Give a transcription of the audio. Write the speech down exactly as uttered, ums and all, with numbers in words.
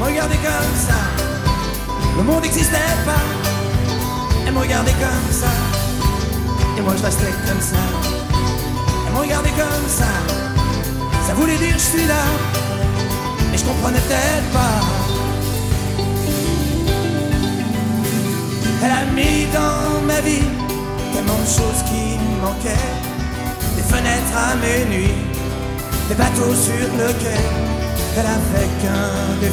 me regardait comme ça, le monde n'existait pas. Elle me regardait comme ça, et moi je restais comme ça. Elle me regardait comme ça, ça voulait dire je suis là, mais je comprenais peut-être pas. Elle a mis dans ma vie tellement de choses qui me manquaient. Des fenêtres à mes nuits, des bateaux sur le quai. Elle avait qu'un défaut,